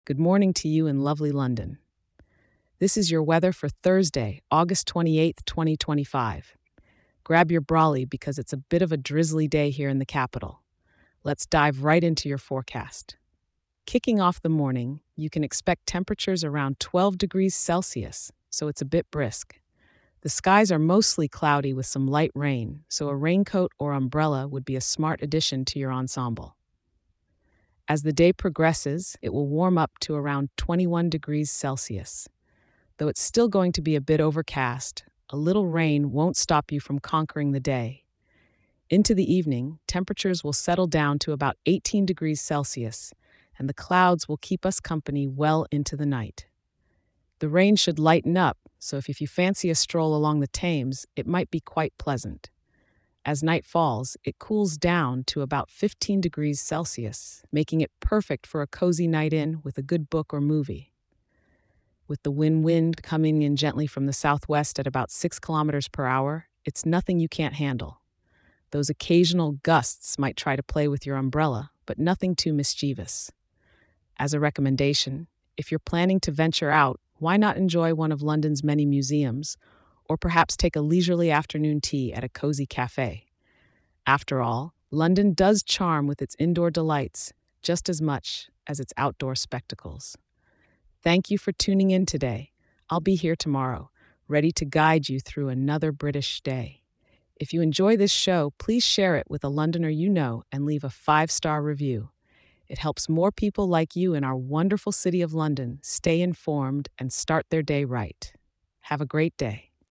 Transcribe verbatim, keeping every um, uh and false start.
Good morning to you in lovely London. This is your weather for Thursday, August twenty-eighth, twenty twenty-five. Grab your brolly because it's a bit of a drizzly day here in the capital. Let's dive right into your forecast. Kicking off the morning, you can expect temperatures around twelve degrees Celsius, so it's a bit brisk. The skies are mostly cloudy with some light rain, so a raincoat or umbrella would be a smart addition to your ensemble. As the day progresses, it will warm up to around twenty-one degrees Celsius. Though it's still going to be a bit overcast, a little rain won't stop you from conquering the day. Into the evening, temperatures will settle down to about eighteen degrees Celsius, and the clouds will keep us company well into the night. The rain should lighten up, so if, if you fancy a stroll along the Thames, it might be quite pleasant. As night falls, it cools down to about fifteen degrees Celsius, making it perfect for a cozy night in with a good book or movie. With the wind wind coming in gently from the southwest at about six kilometers per hour, it's nothing you can't handle. Those occasional gusts might try to play with your umbrella, but nothing too mischievous. As a recommendation, if you're planning to venture out, why not enjoy one of London's many museums, or perhaps take a leisurely afternoon tea at a cozy cafe? After all, London does charm with its indoor delights just as much as its outdoor spectacles. Thank you for tuning in today. I'll be here tomorrow, ready to guide you through another British day. If you enjoy this show, please share it with a Londoner you know and leave a five-star review. It helps more people like you in our wonderful city of London stay informed and start their day right. Have a great day.